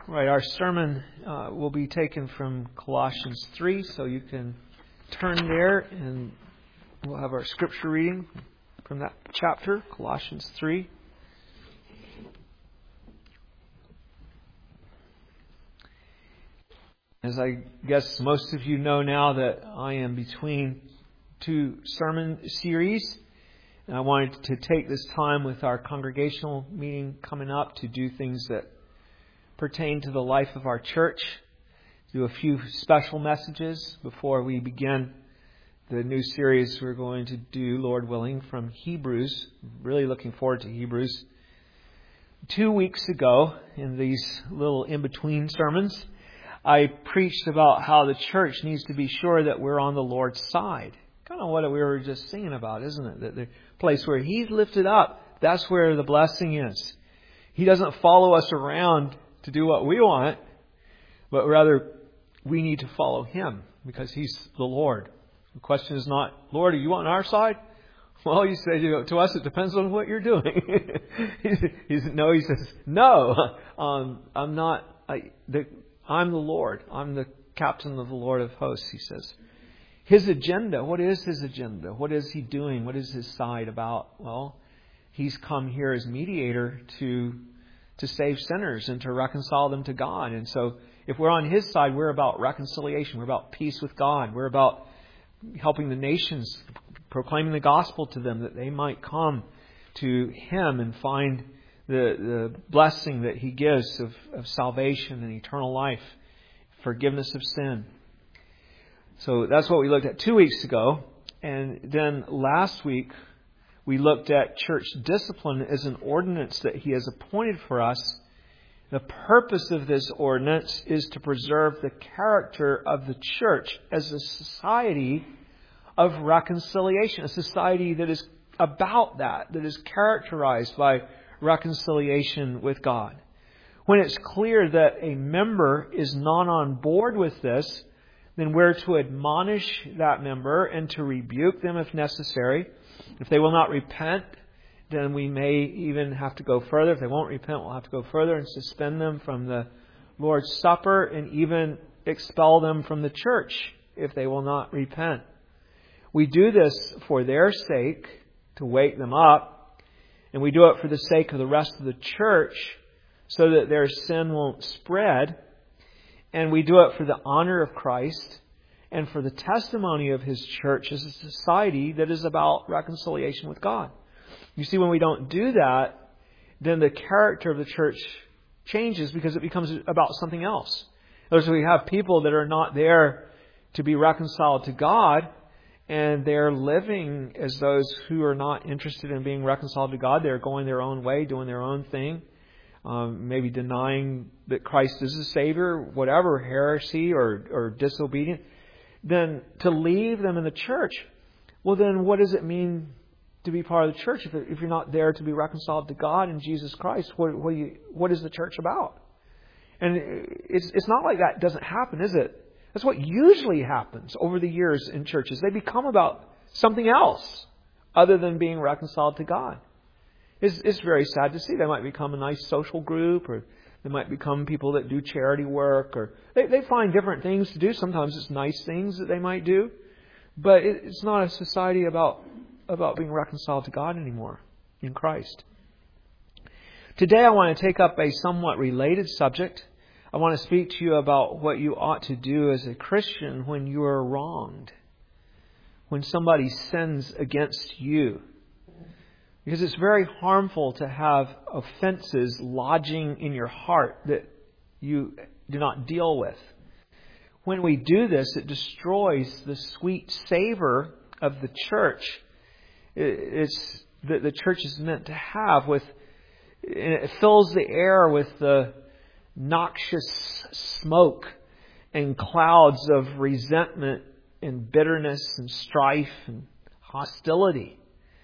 Right, our sermon will be taken from Colossians 3, so you can turn there and we'll have our scripture reading from that chapter, Colossians 3. As I guess most of you know now that I am between two sermon series, and I wanted to take this time with our congregational meeting coming up to do things that pertain to the life of our church, do a few special messages before we begin the new series we're going to do, Lord willing, from Hebrews. Really looking forward to Hebrews. 2 weeks ago, in these little in-between sermons, I preached about how the church needs to be sure that we're on the Lord's side. Kind of what we were just singing about, isn't it? That the place where He's lifted up, that's where the blessing is. He doesn't follow us around to do what we want, but rather we need to follow Him because He's the Lord. The question is not, Lord, are you on our side? Well, you say to us, it depends on what you're doing. He says, no, I'm not. I'm the Lord. I'm the captain of the Lord of hosts, He says. His agenda, what is His agenda? What is He doing? What is His side about? Well, He's come here as mediator to save sinners and to reconcile them to God. And so if we're on His side, we're about reconciliation. We're about peace with God. We're about helping the nations, proclaiming the gospel to them that they might come to Him and find the blessing that He gives of salvation and eternal life, forgiveness of sin. So that's what we looked at 2 weeks ago. And then last week, we looked at church discipline as an ordinance that He has appointed for us. The purpose of this ordinance is to preserve the character of the church as a society of reconciliation, a society that is about that is characterized by reconciliation with God. When it's clear that a member is not on board with this, then we're to admonish that member and to rebuke them if necessary. If they will not repent, then we may even have to go further. If they won't repent, we'll have to go further and suspend them from the Lord's Supper and even expel them from the church if they will not repent. We do this for their sake, to wake them up, and we do it for the sake of the rest of the church so that their sin won't spread, and we do it for the honor of Christ and for the testimony of His church as a society that is about reconciliation with God. You see, when we don't do that, then the character of the church changes because it becomes about something else. In other words, we have people that are not there to be reconciled to God, and they're living as those who are not interested in being reconciled to God. They're going their own way, doing their own thing, maybe denying that Christ is the Savior, whatever, heresy or disobedient. Then to leave them in the church, well then what does it mean to be part of the church if you're not there to be reconciled to God in Jesus Christ? What is the church about? And it's not like that doesn't happen, is it? That's what usually happens over the years in churches. They become about something else other than being reconciled to God. It's very sad to see. They might become a nice social group, or they might become people that do charity work, or they find different things to do. Sometimes it's nice things that they might do. But it's not a society about being reconciled to God anymore in Christ. Today I want to take up a somewhat related subject. I want to speak to you about what you ought to do as a Christian when you are wronged, when somebody sins against you. Because it's very harmful to have offenses lodging in your heart that you do not deal with. When we do this, it destroys the sweet savor of the church. It's that the church is meant to have, and it fills the air with the noxious smoke and clouds of resentment and bitterness and strife and hostility.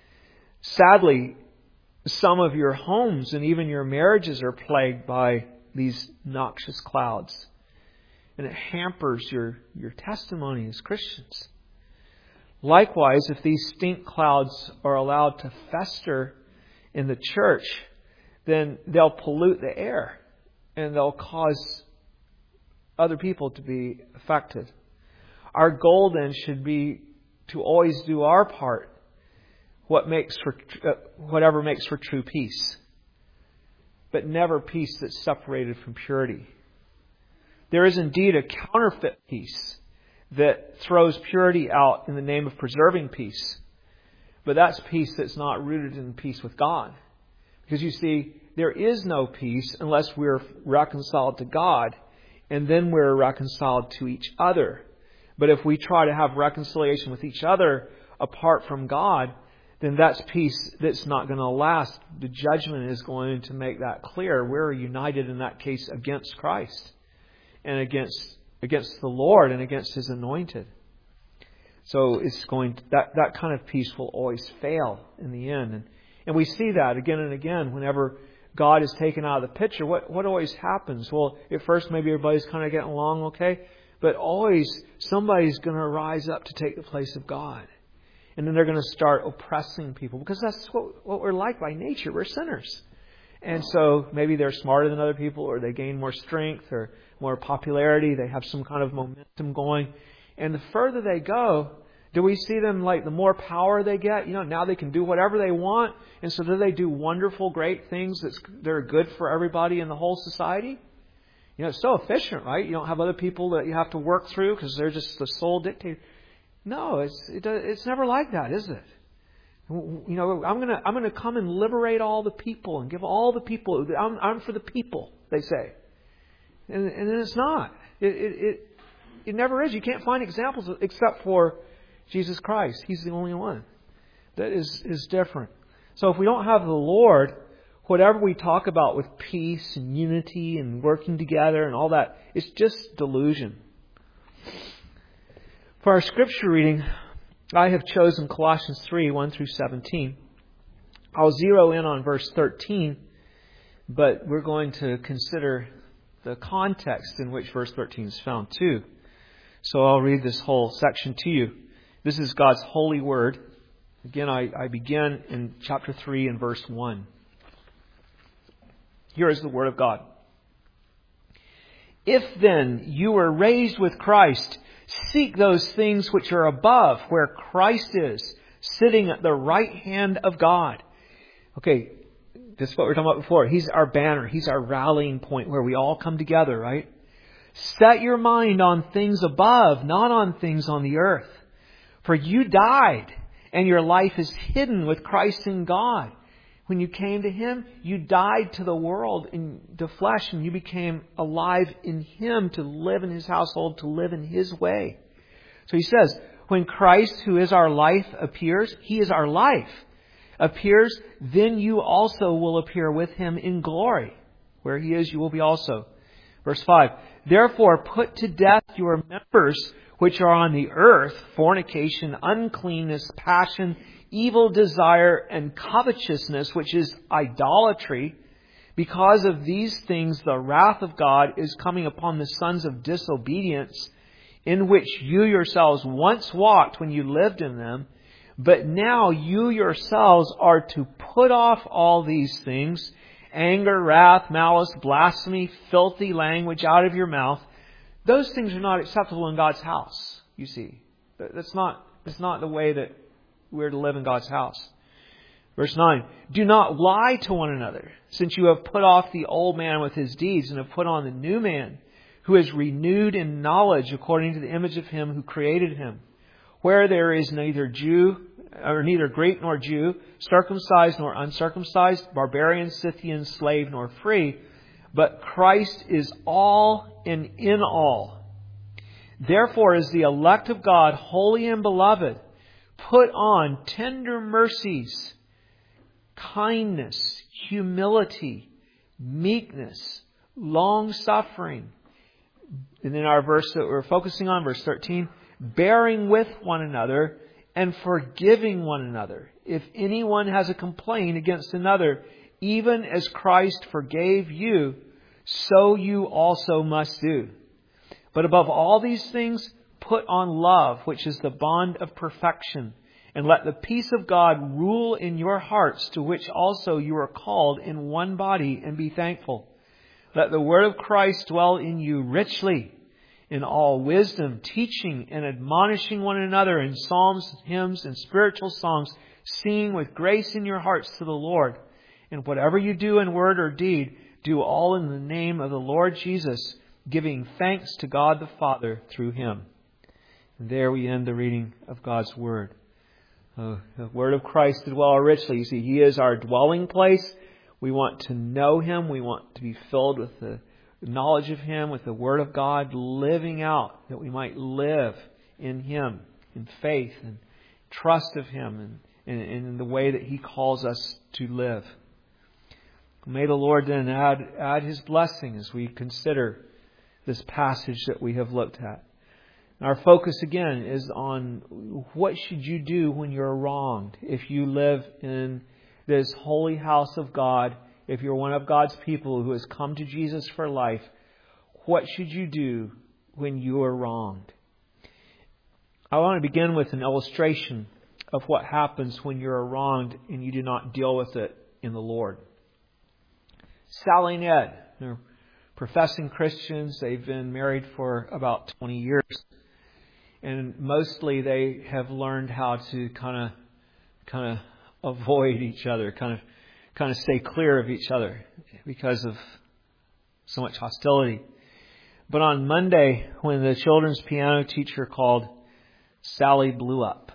Sadly, some of your homes and even your marriages are plagued by these noxious clouds. And it hampers your testimony as Christians. Likewise, if these stink clouds are allowed to fester in the church, then they'll pollute the air. and they'll cause other people to be affected. Our goal then should be to always do our part, whatever makes for true peace, but never peace that's separated from purity. There is indeed a counterfeit peace that throws purity out in the name of preserving peace. But that's peace that's not rooted in peace with God. Because you see, there is no peace unless we're reconciled to God, and then we're reconciled to each other. But if we try to have reconciliation with each other apart from God, then that's peace that's not going to last. The judgment is going to make that clear. We're united in that case against Christ and against the Lord and against His anointed. So that kind of peace will always fail in the end. And we see that again and again whenever God is taken out of the picture. What always happens? Well, at first maybe everybody's kind of getting along okay, but always somebody's going to rise up to take the place of God. And then they're going to start oppressing people because that's what we're like by nature. We're sinners. And so maybe they're smarter than other people, or they gain more strength or more popularity. They have some kind of momentum going. And the further they go, do we see them like the more power they get? Now they can do whatever they want. And so do they do wonderful, great things that are good for everybody in the whole society? It's so efficient, right? You don't have other people that you have to work through because they're just the sole dictator. No, it's never like that, is it? I'm gonna come and liberate all the people and give all the people. I'm for the people, they say, and then it's not. It never is. You can't find examples except for Jesus Christ. He's the only one that is different. So if we don't have the Lord, whatever we talk about with peace and unity and working together and all that, it's just delusion. For our scripture reading, I have chosen Colossians 3, 1 through 17. I'll zero in on verse 13, but we're going to consider the context in which verse 13 is found too. So I'll read this whole section to you. This is God's holy word. Again, I begin in chapter 3 and verse 1. Here is the word of God. If then you were raised with Christ, seek those things which are above, where Christ is, sitting at the right hand of God. Okay, this is what we were talking about before. He's our banner. He's our rallying point where we all come together, right? Set your mind on things above, not on things on the earth. For you died, and your life is hidden with Christ in God. When you came to Him, you died to the world in the flesh, and you became alive in Him to live in His household, to live in His way. So He says, when Christ, who is our life, appears, He is our life, appears, then you also will appear with Him in glory. Where He is, you will be also. Verse 5, therefore put to death your members which are on the earth, fornication, uncleanness, passion, evil desire, and covetousness, which is idolatry. Because of these things, the wrath of God is coming upon the sons of disobedience, in which you yourselves once walked when you lived in them. But now you yourselves are to put off all these things: anger, wrath, malice, blasphemy, filthy language out of your mouth. Those things are not acceptable in God's house, you see. It's not the way that we're to live in God's house. Verse 9, do not lie to one another, since you have put off the old man with his deeds and have put on the new man, who is renewed in knowledge according to the image of Him who created him. Where there is neither Greek nor Jew, circumcised nor uncircumcised, barbarian, Scythian, slave nor free, but Christ is all and in all. Therefore, as the elect of God, holy and beloved, put on tender mercies, kindness, humility, meekness, long-suffering. And then our verse that we're focusing on, verse 13, bearing with one another and forgiving one another. If anyone has a complaint against another, even as Christ forgave you, so you also must do. But above all these things, put on love, which is the bond of perfection. And let the peace of God rule in your hearts, to which also you are called in one body, and be thankful. Let the word of Christ dwell in you richly, in all wisdom, teaching and admonishing one another in psalms, hymns, and spiritual songs, singing with grace in your hearts to the Lord. And whatever you do in word or deed, do all in the name of the Lord Jesus, giving thanks to God the Father through Him. And there we end the reading of God's Word. The Word of Christ to dwell richly. You see, He is our dwelling place. We want to know Him. We want to be filled with the knowledge of Him, with the Word of God, living out, that we might live in Him, in faith and trust of Him, and in the way that He calls us to live. May the Lord then add His blessing as we consider this passage that we have looked at. Our focus again is on what should you do when you're wronged. If you live in this holy house of God, if you're one of God's people who has come to Jesus for life, what should you do when you are wronged? I want to begin with an illustration of what happens when you're wronged and you do not deal with it in the Lord. Sally and Ed, they're professing Christians. They've been married for about 20 years. And mostly they have learned how to kind of avoid each other, kind of stay clear of each other because of so much hostility. But on Monday, when the children's piano teacher called, Sally blew up.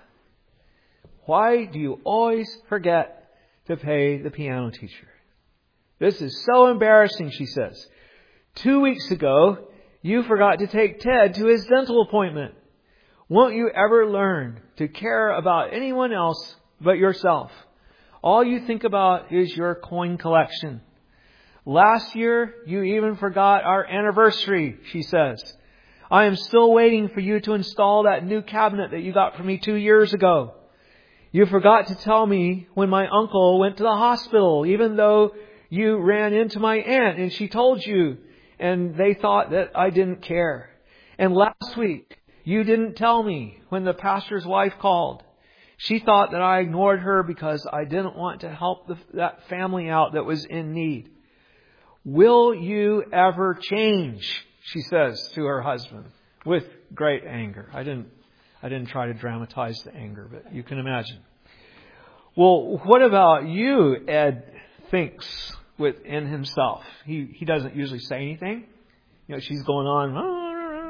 Why do you always forget to pay the piano teacher? This is so embarrassing, she says. 2 weeks ago, you forgot to take Ted to his dental appointment. Won't you ever learn to care about anyone else but yourself? All you think about is your coin collection. Last year, you even forgot our anniversary, she says. I am still waiting for you to install that new cabinet that you got for me 2 years ago. You forgot to tell me when my uncle went to the hospital, even though you ran into my aunt and she told you, and they thought that I didn't care. And last week, you didn't tell me when the pastor's wife called. She thought that I ignored her because I didn't want to help that family out that was in need. Will you ever change? She says to her husband with great anger. I didn't try to dramatize the anger, but you can imagine. Well, what about you? Ed thinks within himself. He doesn't usually say anything. You know, she's going on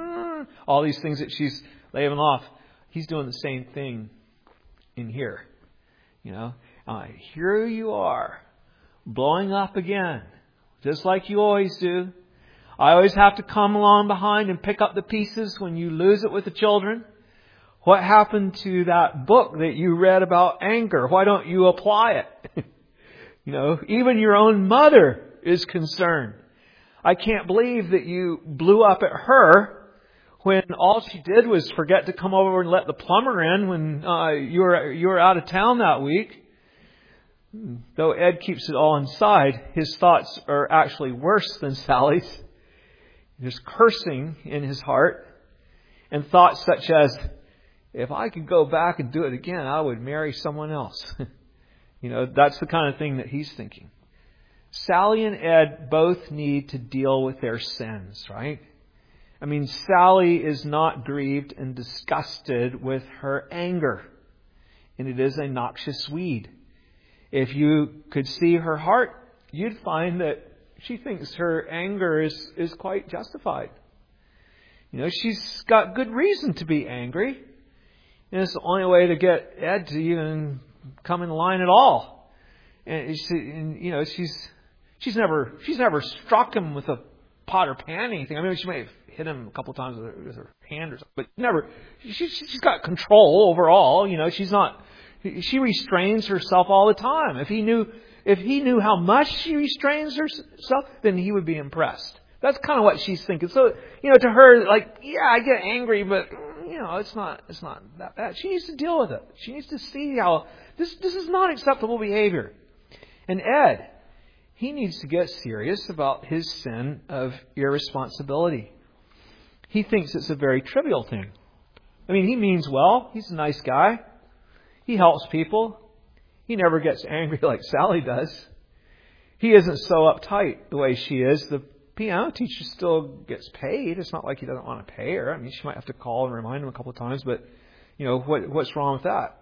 all these things that she's laying off. He's doing the same thing in here. You know, here you are, blowing up again, just like you always do. I always have to come along behind and pick up the pieces when you lose it with the children. What happened to that book that you read about anger? Why don't you apply it? You know, even your own mother is concerned. I can't believe that you blew up at her when all she did was forget to come over and let the plumber in when you were out of town that week. Though Ed keeps it all inside, his thoughts are actually worse than Sally's. There's cursing in his heart and thoughts such as, if I could go back and do it again, I would marry someone else. You know, that's the kind of thing that he's thinking. Sally and Ed both need to deal with their sins, right? I mean, Sally is not grieved and disgusted with her anger. And it is a noxious weed. If you could see her heart, you'd find that she thinks her anger is quite justified. You know, she's got good reason to be angry. And it's the only way to get Ed to even come in line at all. And she's never struck him with a pot or pan or anything. I mean, she may have hit him a couple of times with her hand or something, but never. She's got control overall. You know, she restrains herself all the time. If he knew how much she restrains herself, then he would be impressed. That's kind of what she's thinking. So, you know, to her, like, yeah, I get angry, but you know, it's not that bad. She needs to deal with it. She needs to see how this is not acceptable behavior. And Ed, he needs to get serious about his sin of irresponsibility. He thinks it's a very trivial thing. I mean, he means well. He's a nice guy. He helps people. He never gets angry like Sally does. He isn't so uptight the way she is. The piano teacher still gets paid. It's not like he doesn't want to pay her. I mean, she might have to call and remind him a couple of times, but, what's wrong with that?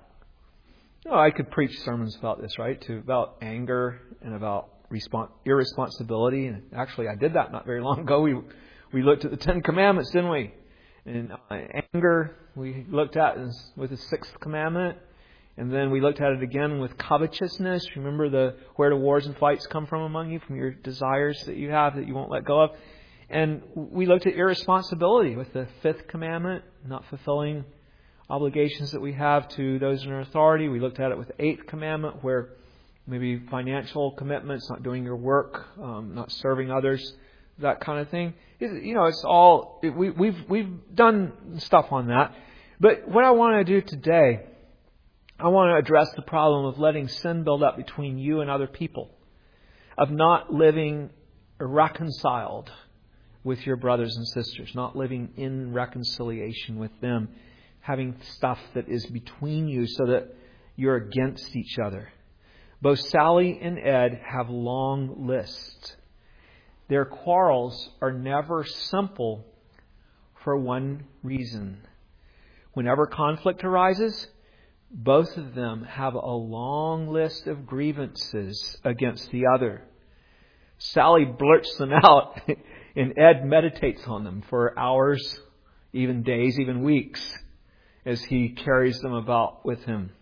I could preach sermons about this, right? About anger and about irresponsibility. And actually, I did that not very long ago. We looked at the Ten Commandments, didn't we? And anger, we looked at with the sixth commandment. And then we looked at it again with covetousness. Remember where the wars and fights come from among you, from your desires that you have that you won't let go of. And we looked at irresponsibility with the fifth commandment, not fulfilling obligations that we have to those in our authority. We looked at it with the eighth commandment, where maybe financial commitments, not doing your work, not serving others, that kind of thing. It's all we've done stuff on that. But what I want to do today, I want to address the problem of letting sin build up between you and other people, of not living reconciled with your brothers and sisters, not living in reconciliation with them, having stuff that is between you so that you're against each other. Both Sally and Ed have long lists. Their quarrels are never simple for one reason. Whenever conflict arises, both of them have a long list of grievances against the other. Sally blurts them out, and Ed meditates on them for hours, even days, even weeks, as he carries them about with him.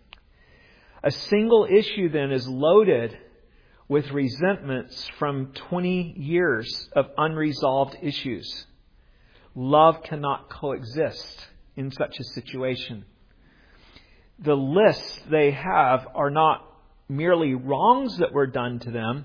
A single issue then is loaded with resentments from 20 years of unresolved issues. Love cannot coexist in such a situation. The lists they have are not merely wrongs that were done to them,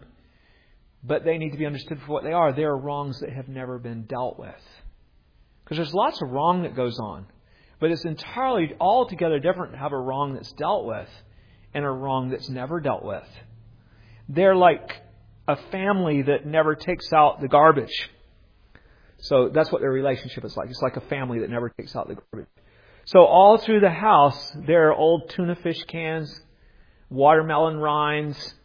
but they need to be understood for what they are. They are wrongs that have never been dealt with. Because there's lots of wrong that goes on, but it's entirely altogether different to have a wrong that's dealt with and a wrong that's never dealt with. They're like a family that never takes out the garbage. So that's what their relationship is like. It's like a family that never takes out the garbage. So all through the house, there are old tuna fish cans, watermelon rinds,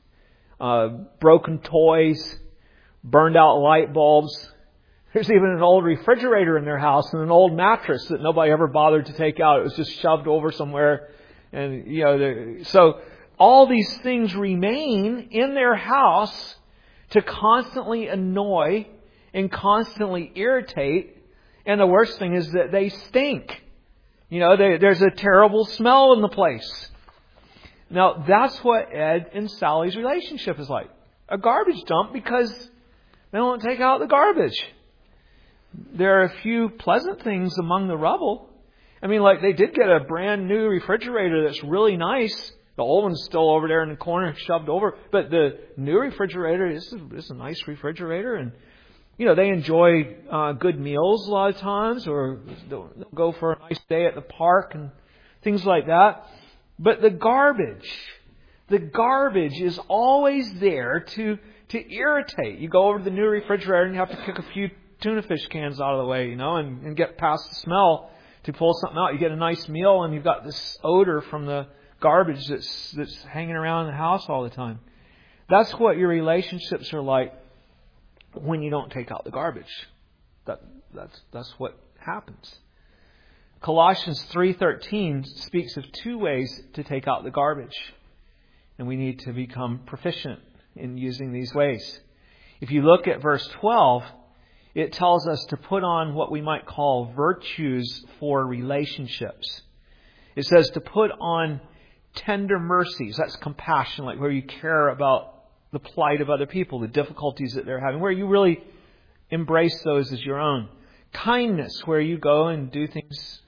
broken toys, burned out light bulbs. There's even an old refrigerator in their house and an old mattress that nobody ever bothered to take out. It was just shoved over somewhere. And, so all these things remain in their house to constantly annoy and constantly irritate. And the worst thing is that they stink. There's a terrible smell in the place. Now, that's what Ed and Sally's relationship is like. A garbage dump because they don't take out the garbage. There are a few pleasant things among the rubble. I mean, like they did get a brand new refrigerator that's really nice. The old one's still over there in the corner, shoved over. But the new refrigerator is a nice refrigerator. And, they enjoy good meals a lot of times, or they'll go for a nice day at the park and things like that. But the garbage is always there to irritate. You go over to the new refrigerator and you have to kick a few tuna fish cans out of the way, and get past the smell to pull something out. You get a nice meal and you've got this odor from the garbage that's hanging around in the house all the time. That's what your relationships are like when you don't take out the garbage. That's what happens. Colossians 3:13 speaks of two ways to take out the garbage. And we need to become proficient in using these ways. If you look at verse 12, it tells us to put on what we might call virtues for relationships. It says to put on tender mercies. That's compassion, like where you care about the plight of other people, the difficulties that they're having, where you really embrace those as your own. Kindness, where you go and do things,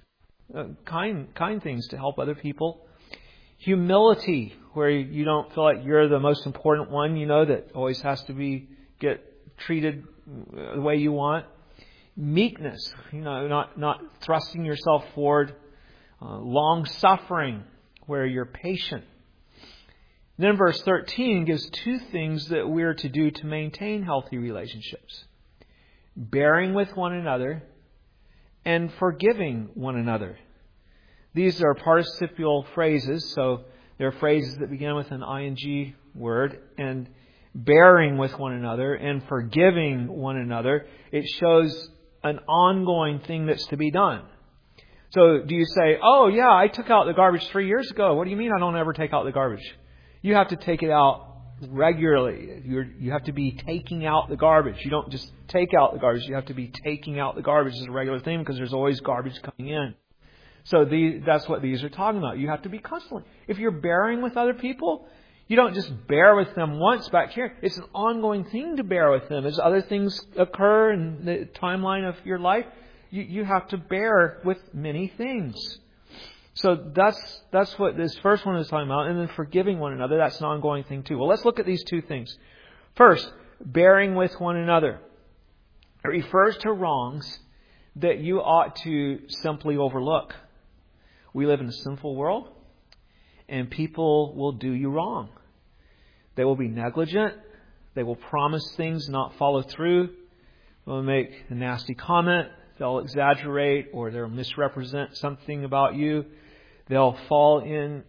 kind things to help other people. Humility, where you don't feel like you're the most important one, that always has to get treated the way you want. Meekness, not thrusting yourself forward. Long suffering, where you're patient. Then verse 13 gives two things that we're to do to maintain healthy relationships. Bearing with one another and forgiving one another. These are participial phrases, so they're phrases that begin with an ing word. And bearing with one another and forgiving one another, it shows an ongoing thing that's to be done. So do you say, oh yeah, I took out the garbage 3 years ago. What do you mean I don't ever take out the garbage? You have to take it out regularly. You have to be taking out the garbage. You don't just take out the garbage. You have to be taking out the garbage as a regular thing because there's always garbage coming in. So that's what these are talking about. You have to be constantly. If you're bearing with other people, you don't just bear with them once back here. It's an ongoing thing to bear with them. As other things occur in the timeline of your life, you have to bear with many things. So that's what this first one is talking about. And then forgiving one another, that's an ongoing thing too. Well, let's look at these two things. First, bearing with one another. It refers to wrongs that you ought to simply overlook. We live in a sinful world, and people will do you wrong. They will be negligent. They will promise things, not follow through. They'll make a nasty comment. They'll exaggerate, or they'll misrepresent something about you. They'll fail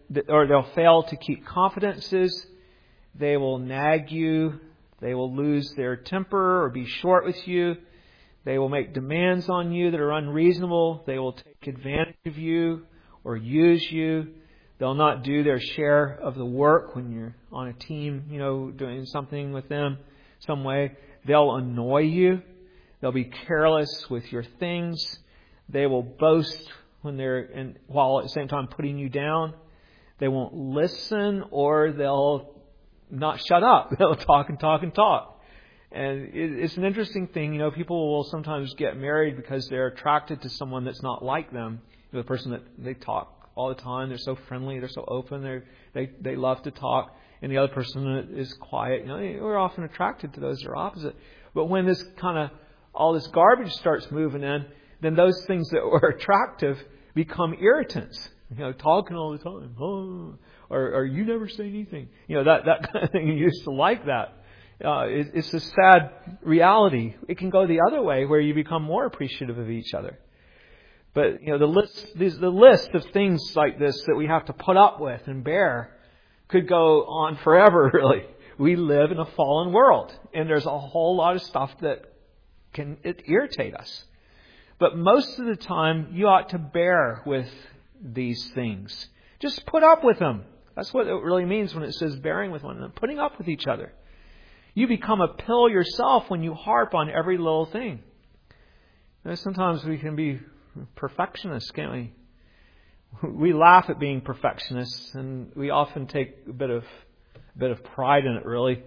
to keep confidences. They will nag you. They will lose their temper or be short with you. They will make demands on you that are unreasonable. They will take advantage of you or use you. They'll not do their share of the work when you're on a team, doing something with them some way. They'll annoy you. They'll be careless with your things. They will boast while at the same time putting you down. They won't listen, or they'll not shut up. They'll talk and talk and talk. And it's an interesting thing. People will sometimes get married because they're attracted to someone that's not like them. The person that they talk all the time. They're so friendly. They're so open. They love to talk. And the other person is quiet. We're often attracted to those that are opposite. But when all this garbage starts moving in, then those things that were attractive become irritants. Talking all the time. Oh, or you never say anything. That kind of thing. You used to like that. It's a sad reality. It can go the other way, where you become more appreciative of each other. But the list of things like this that we have to put up with and bear could go on forever. Really, we live in a fallen world, and there's a whole lot of stuff that can irritate us. But most of the time, you ought to bear with these things. Just put up with them. That's what it really means when it says bearing with one another, putting up with each other. You become a pill yourself when you harp on every little thing. Sometimes we can be perfectionists, can't we? We laugh at being perfectionists, and we often take a bit of pride in it. Really,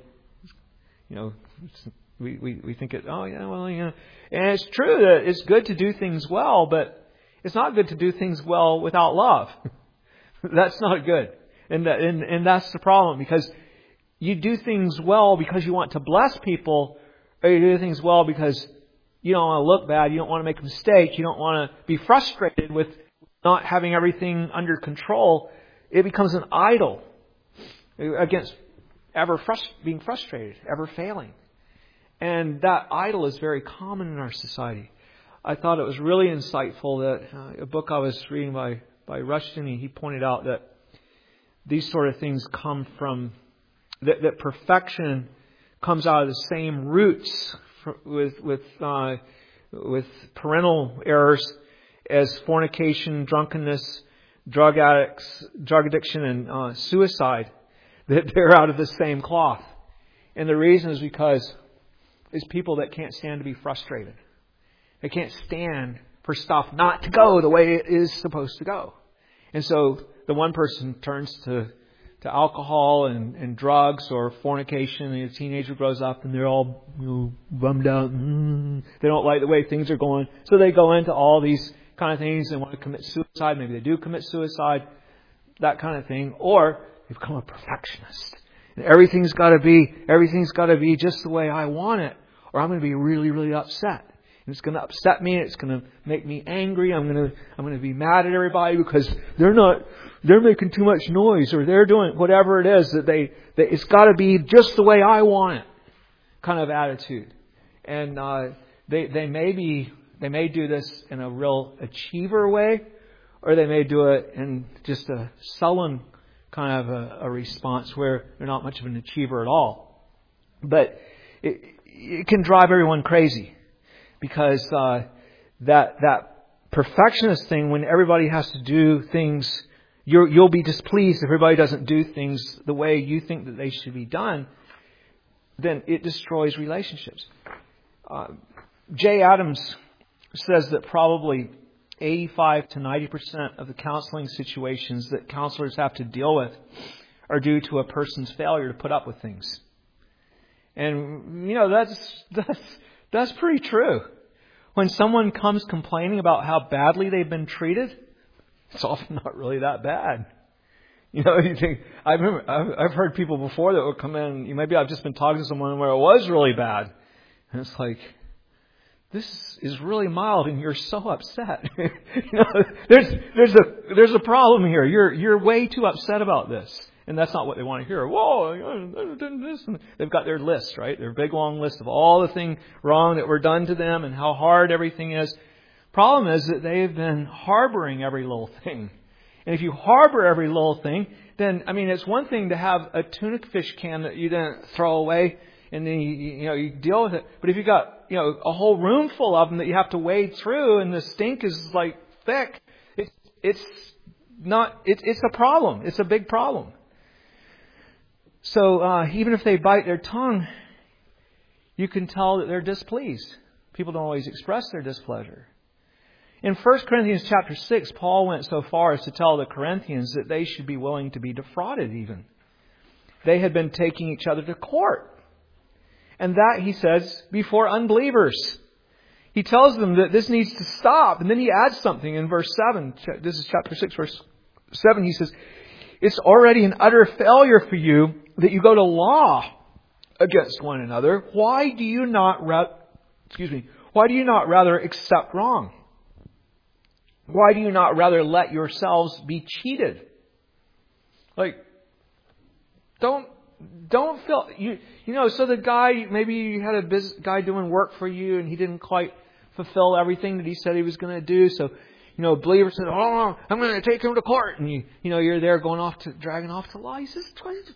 we think it. Oh yeah, well, and it's true that it's good to do things well, but it's not good to do things well without love. That's not good, and that's the problem, because you do things well because you want to bless people, or you do things well because you don't want to look bad, you don't want to make a mistake, you don't want to be frustrated with not having everything under control. It becomes an idol against being frustrated, ever failing. And that idol is very common in our society. I thought it was really insightful that a book I was reading by Rushton, he pointed out that these sort of things come from that perfection comes out of the same roots with parental errors as fornication, drunkenness, drug addiction, and suicide. That they're out of the same cloth, and the reason is because it's people that can't stand to be frustrated. They can't stand for stuff not to go the way it is supposed to go, and so the one person turns to alcohol and drugs or fornication, and a teenager grows up and they're all bummed out. They don't like the way things are going. So they go into all these kind of things. They want to commit suicide. Maybe they do commit suicide, that kind of thing. Or they become a perfectionist. And everything's got to be just the way I want it, or I'm going to be really, really upset. And it's going to upset me. It's going to make me angry. I'm going to be mad at everybody because they're making too much noise, or they're doing whatever it is that it's got to be just the way I want it, kind of attitude. And they may do this in a real achiever way, or they may do it in just a sullen kind of a response where they're not much of an achiever at all. But it can drive everyone crazy because that perfectionist thing, when everybody has to do things, you'll be displeased if everybody doesn't do things the way you think that they should be done, then it destroys relationships. Jay Adams says that probably 85 to 90% of the counseling situations that counselors have to deal with are due to a person's failure to put up with things. And, that's pretty true. When someone comes complaining about how badly they've been treated, it's often not really that bad. You think, I've heard people before that would come in, maybe I've just been talking to someone where it was really bad. And it's like, this is really mild and you're so upset. There's a problem here. You're way too upset about this. And that's not what they want to hear. Whoa, this. And they've got their list, right? Their big long list of all the things wrong that were done to them and how hard everything is. Problem is that they've been harboring every little thing. And if you harbor every little thing, then, it's one thing to have a tuna fish can that you didn't throw away and then you deal with it. But if you've got, a whole room full of them that you have to wade through and the stink is like thick, it's a problem. It's a big problem. So even if they bite their tongue, you can tell that they're displeased. People don't always express their displeasure. In 1 Corinthians chapter 6, Paul went so far as to tell the Corinthians that they should be willing to be defrauded even. They had been taking each other to court. And that, he says, before unbelievers. He tells them that this needs to stop. And then he adds something in verse 7. This is chapter 6, verse 7. He says, it's already an utter failure for you that you go to law against one another. Why do you not rather accept wrong? Why do you not rather let yourselves be cheated? Don't feel so the guy, maybe you had a guy doing work for you and he didn't quite fulfill everything that he said he was going to do. So, believer said, "Oh, I'm going to take him to court," and you're there dragging off to law. He says,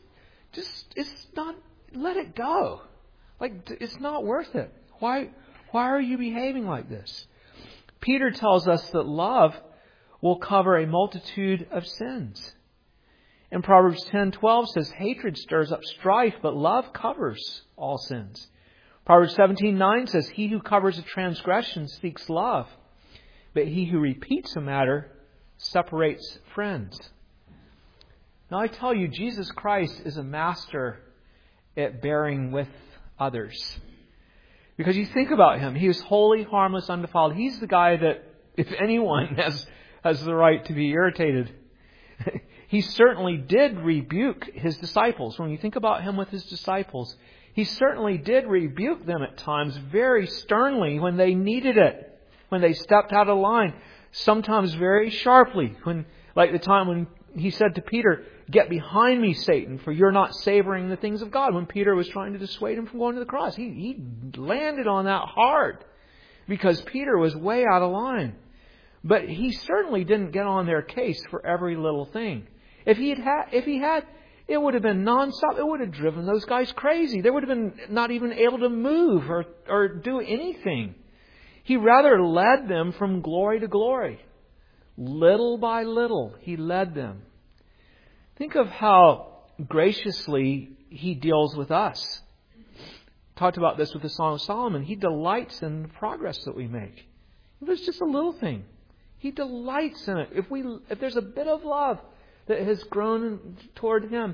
it's not. Let it go. It's not worth it. Why are you behaving like this? Peter tells us that love will cover a multitude of sins. And Proverbs 10:12 says, hatred stirs up strife, but love covers all sins. Proverbs 17:9 says, he who covers a transgression seeks love, but he who repeats a matter separates friends. Now I tell you, Jesus Christ is a master at bearing with others. Because you think about him, he was holy, harmless, undefiled. He's the guy that, if anyone has the right to be irritated, he certainly did rebuke his disciples. When you think about him with his disciples, he certainly did rebuke them at times very sternly when they needed it, when they stepped out of line, sometimes very sharply. Like the time when he said to Peter, "Get behind me, Satan, for you're not savoring the things of God." When Peter was trying to dissuade him from going to the cross, he landed on that hard because Peter was way out of line. But he certainly didn't get on their case for every little thing. If he had, it would have been nonstop. It would have driven those guys crazy. They would have been not even able to move or do anything. He rather led them from glory to glory. Little by little, he led them. Think of how graciously he deals with us. Talked about this with the Song of Solomon. He delights in the progress that we make. If it's just a little thing, he delights in it. If there's a bit of love that has grown toward him,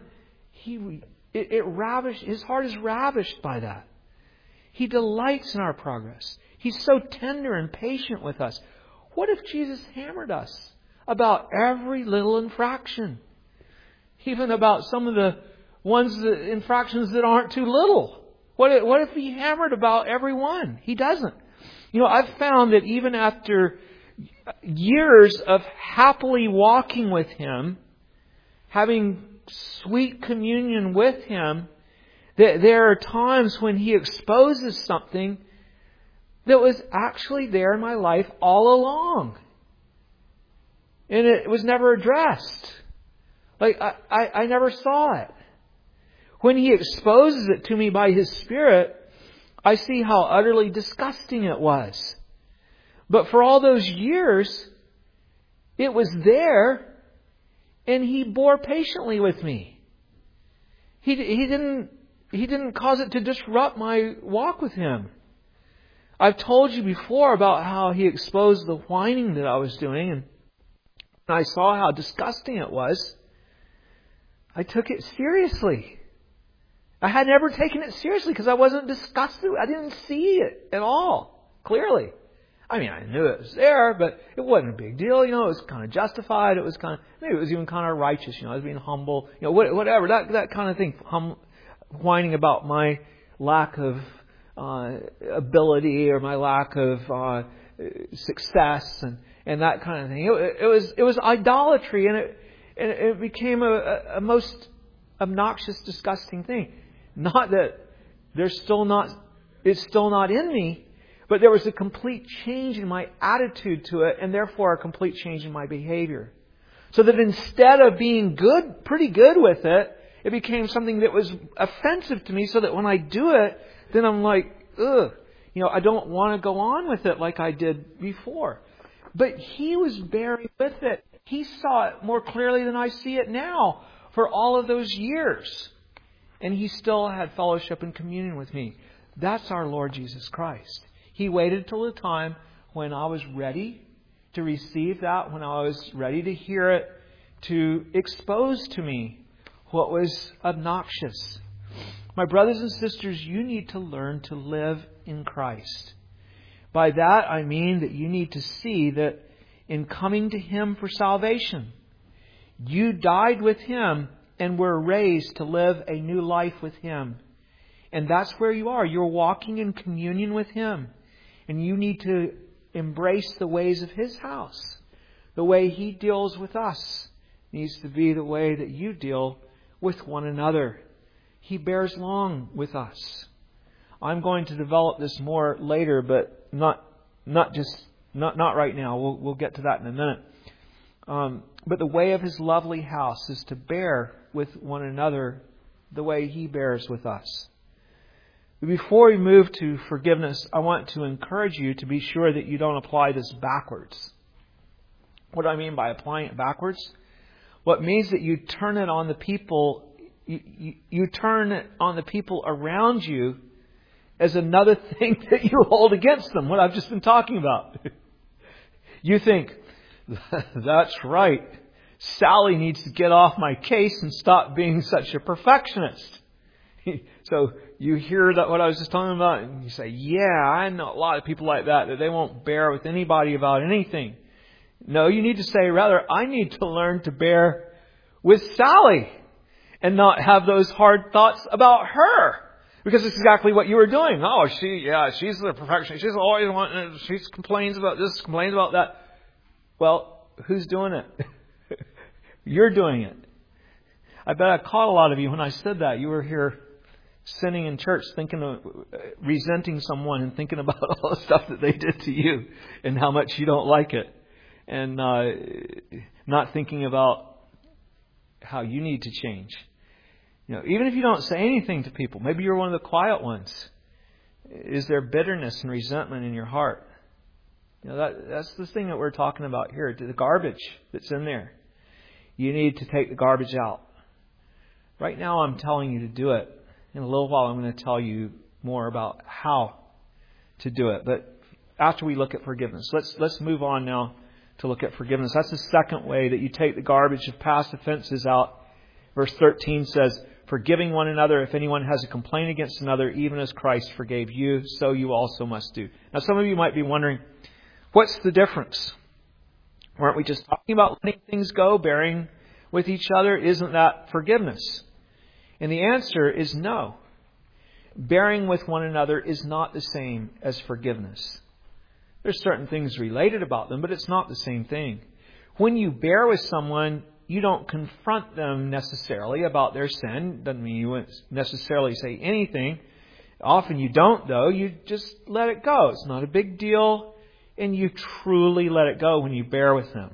his heart is ravished by that. He delights in our progress. He's so tender and patient with us. What if Jesus hammered us about every little infraction? Even about some of the infractions that aren't too little. What if he hammered about every one? He doesn't. I've found that even after years of happily walking with him, having sweet communion with him, that there are times when he exposes something that was actually there in my life all along. And it was never addressed. I never saw it. When He exposes it to me by His Spirit, I see how utterly disgusting it was. But for all those years, it was there, and He bore patiently with me. He didn't cause it to disrupt my walk with Him. I've told you before about how He exposed the whining that I was doing, and when I saw how disgusting it was, I took it seriously. I had never taken it seriously because I wasn't disgusted. I didn't see it at all, clearly. I mean, I knew it was there, but it wasn't a big deal. It was kind of justified. Maybe it was even kind of righteous. I was being humble. Whatever, that kind of thing. Whining about my lack of ability or my lack of success and that kind of thing. It was idolatry, and it became a most obnoxious, disgusting thing. Not that it's still not in me, but there was a complete change in my attitude to it, and therefore a complete change in my behavior. So that instead of being pretty good with it, it became something that was offensive to me, so that when I do it, then I'm like, ugh, I don't want to go on with it like I did before. But He was bearing with it. He saw it more clearly than I see it now for all of those years. And He still had fellowship and communion with me. That's our Lord Jesus Christ. He waited till the time when I was ready to receive that, when I was ready to hear it, to expose to me what was obnoxious. My brothers and sisters, you need to learn to live in Christ. By that I mean that you need to see that in coming to Him for salvation, you died with Him and were raised to live a new life with Him. And that's where you are. You're walking in communion with Him. And you need to embrace the ways of His house. The way He deals with us needs to be the way that you deal with one another. He bears long with us. I'm going to develop this more later, but not right now. We'll get to that in a minute. But the way of His lovely house is to bear with one another the way He bears with us. Before we move to forgiveness, I want to encourage you to be sure that you don't apply this backwards. What do I mean by applying it backwards? Well, it means that you turn it on the people. You turn it on the people around you as another thing that you hold against them. What I've just been talking about. You think, that's right. Sally needs to get off my case and stop being such a perfectionist. So you hear that what I was just talking about, and you say, yeah, I know a lot of people like that they won't bear with anybody about anything. No, you need to say, rather, I need to learn to bear with Sally and not have those hard thoughts about her. Because it's exactly what you were doing. Oh, she's the perfectionist. She's always wanting, she complains about this, complains about that. Well, who's doing it? You're doing it. I bet I caught a lot of you when I said that. You were here sitting in church resenting someone and thinking about all the stuff that they did to you and how much you don't like it. And not thinking about how you need to change. Even if you don't say anything to people, maybe you're one of the quiet ones. Is there bitterness and resentment in your heart? That's the thing that we're talking about here. The garbage that's in there. You need to take the garbage out. Right now I'm telling you to do it. In a little while I'm going to tell you more about how to do it. But after we look at forgiveness, let's move on now to look at forgiveness. That's the second way that you take the garbage of past offenses out. Verse 13 says, forgiving one another if anyone has a complaint against another, even as Christ forgave you, so you also must do. Now some of you might be wondering, what's the difference? Weren't we just talking about letting things go, bearing with each other? Isn't that forgiveness? And the answer is no. Bearing with one another is not the same as forgiveness. There's certain things related about them, but it's not the same thing. When you bear with someone, you don't confront them necessarily about their sin. Doesn't mean you wouldn't necessarily say anything. Often you don't, though. You just let it go. It's not a big deal. And you truly let it go when you bear with them.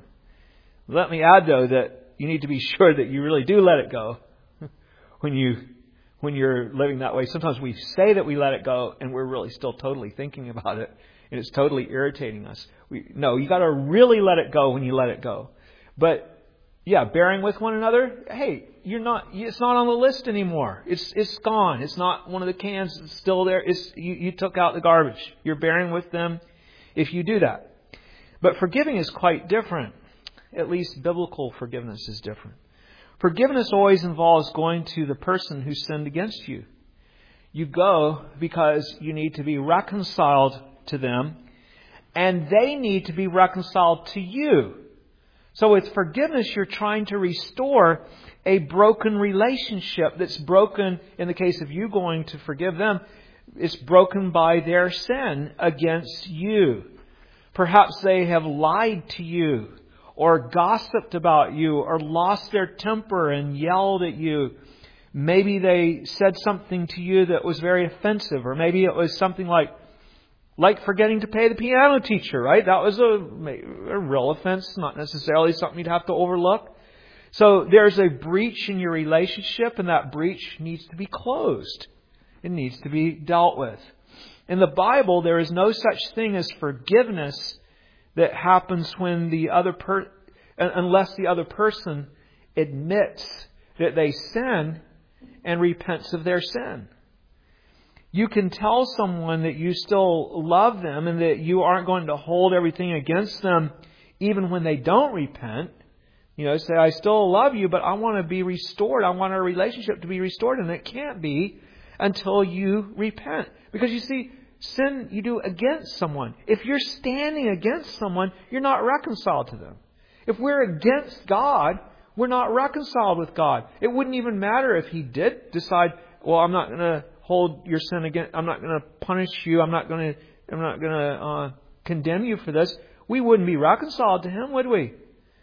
Let me add, though, that you need to be sure that you really do let it go when when you're living that way. Sometimes we say that we let it go, and we're really still totally thinking about it, and it's totally irritating us. No, you got to really let it go when you let it go. But yeah, bearing with one another. Hey, it's not on the list anymore. It's gone. It's not one of the cans that's still there. You took out the garbage. You're bearing with them if you do that. But forgiving is quite different. At least biblical forgiveness is different. Forgiveness always involves going to the person who sinned against you. You go because you need to be reconciled to them, and they need to be reconciled to you. So with forgiveness, you're trying to restore a broken relationship that's broken. In the case of you going to forgive them, it's broken by their sin against you. Perhaps they have lied to you, or gossiped about you, or lost their temper and yelled at you. Maybe they said something to you that was very offensive, or maybe it was something like forgetting to pay the piano teacher, right? That was a real offense, not necessarily something you'd have to overlook. So there's a breach in your relationship, and that breach needs to be closed. It needs to be dealt with. In the Bible, there is no such thing as forgiveness that happens when unless the other person admits that they sin and repents of their sin. You can tell someone that you still love them and that you aren't going to hold everything against them even when they don't repent. Say, I still love you, but I want to be restored. I want our relationship to be restored. And it can't be until you repent. Because you see, sin you do against someone. If you're standing against someone, you're not reconciled to them. If we're against God, we're not reconciled with God. It wouldn't even matter if He did decide, well, I'm not going to hold your sin against. I'm not going to punish you. I'm not going to condemn you for this. We wouldn't be reconciled to Him, would we?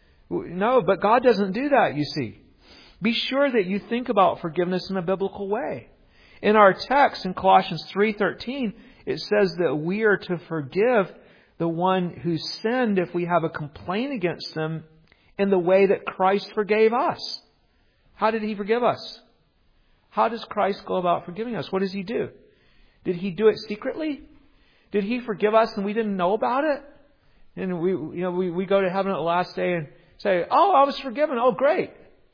No, but God doesn't do that, you see. Be sure that you think about forgiveness in a biblical way. In our text in Colossians 3:13, it says that we are to forgive the one who sinned if we have a complaint against them in the way that Christ forgave us. How did He forgive us? How does Christ go about forgiving us? What does He do? Did He do it secretly? Did He forgive us and we didn't know about it? And we go to heaven at the last day and say, oh, I was forgiven. Oh, great.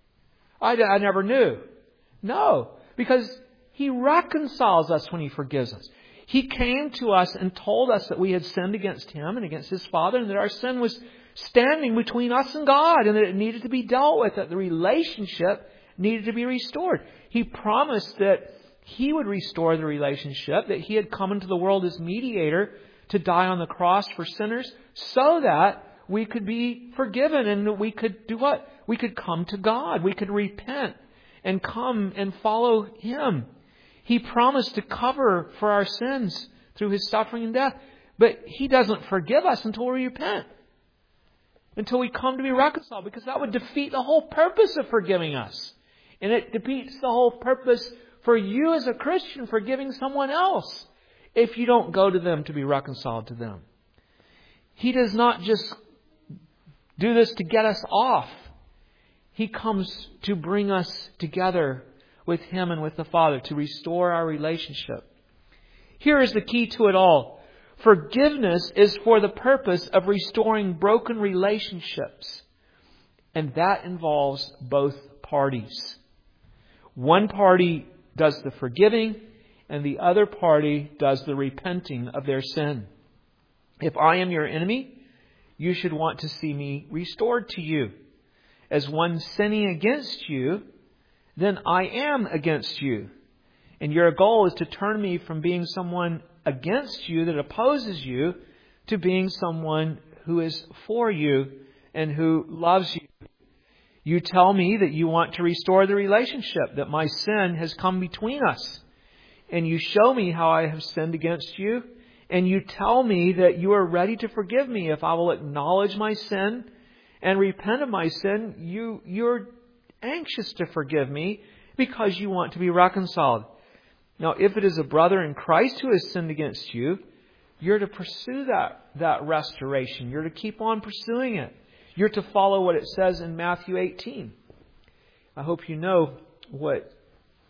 I never knew. No, because He reconciles us when He forgives us. He came to us and told us that we had sinned against Him and against His Father, and that our sin was standing between us and God, and that it needed to be dealt with, that the relationship needed to be restored. He promised that He would restore the relationship, that He had come into the world as mediator to die on the cross for sinners so that we could be forgiven and that we could do what? We could come to God. We could repent and come and follow Him. He promised to cover for our sins through His suffering and death. But He doesn't forgive us until we repent. Until we come to be reconciled. Because that would defeat the whole purpose of forgiving us. And it defeats the whole purpose for you as a Christian forgiving someone else if you don't go to them to be reconciled to them. He does not just do this to get us off. He comes to bring us together with Him and with the Father, to restore our relationship. Here is the key to it all. Forgiveness is for the purpose of restoring broken relationships. And that involves both parties. One party does the forgiving, and the other party does the repenting of their sin. If I am your enemy, you should want to see me restored to you. As one sinning against you, then I am against you. And your goal is to turn me from being someone against you that opposes you to being someone who is for you and who loves you. You tell me that you want to restore the relationship, that my sin has come between us. And you show me how I have sinned against you. And you tell me that you are ready to forgive me if I will acknowledge my sin and repent of my sin. You're anxious to forgive me because you want to be reconciled. Now, if it is a brother in Christ who has sinned against you, you're to pursue that restoration. You're to keep on pursuing it. You're to follow what it says in Matthew 18. I hope you know what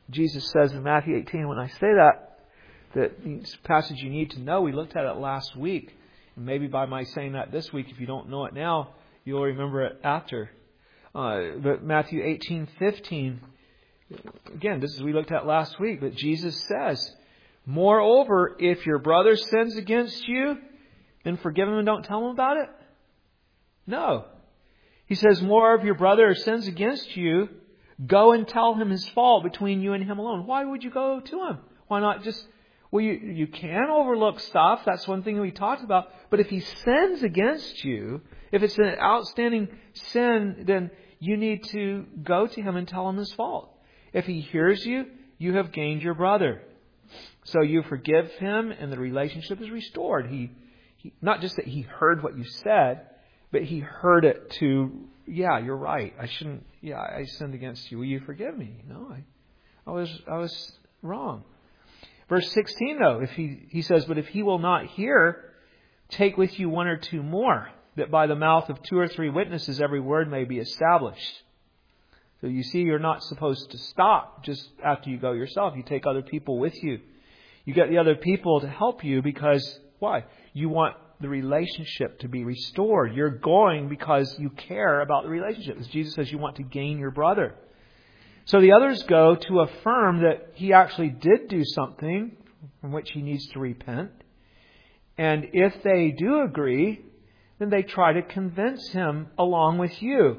Jesus says in Matthew 18, when I say that this passage you need to know, we looked at it last week. And maybe by my saying that this week, if you don't know it now, you'll remember it after. But Matthew 18:15, again, this is we looked at last week, but Jesus says, moreover, if your brother sins against you, then forgive him and don't tell him about it? No. He says, more if your brother sins against you, go and tell him his fault between you and him alone. Why would you go to him? Why not just... Well, you can overlook stuff. That's one thing we talked about. But if he sins against you, if it's an outstanding sin, then you need to go to him and tell him his fault. If he hears you, you have gained your brother. So you forgive him and the relationship is restored. He not just that he heard what you said, but he heard it to, yeah, you're right. I sinned against you. Will you forgive me? No, I was wrong. Verse 16, though, if he says, but if he will not hear, take with you one or two more, that by the mouth of 2 or 3 witnesses every word may be established. So you see, you're not supposed to stop just after you go yourself. You take other people with you. You get the other people to help you because, why? You want the relationship to be restored. You're going because you care about the relationship. As Jesus says, you want to gain your brother. So the others go to affirm that he actually did do something from which he needs to repent. And if they do agree, then they try to convince him along with you.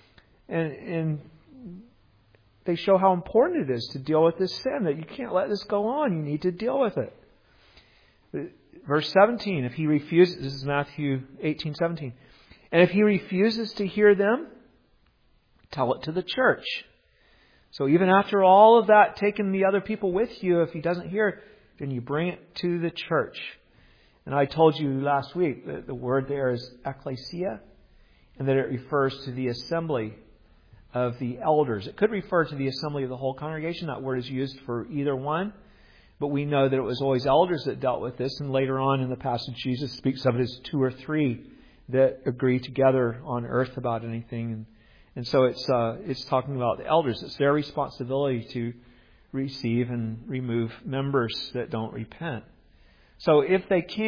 And they show how important it is to deal with this sin, that you can't let this go on. You need to deal with it. Verse 17, if he refuses, this is Matthew 18:17. And if he refuses to hear them, tell it to the church. So even after all of that, taking the other people with you, if he doesn't hear, then you bring it to the church. And I told you last week that the word there is ecclesia, and that it refers to the assembly of the elders. It could refer to the assembly of the whole congregation. That word is used for either one. But we know that it was always elders that dealt with this. And later on in the passage, Jesus speaks of it as 2 or 3 that agree together on earth about anything. And so it's talking about the elders. It's their responsibility to receive and remove members that don't repent. So if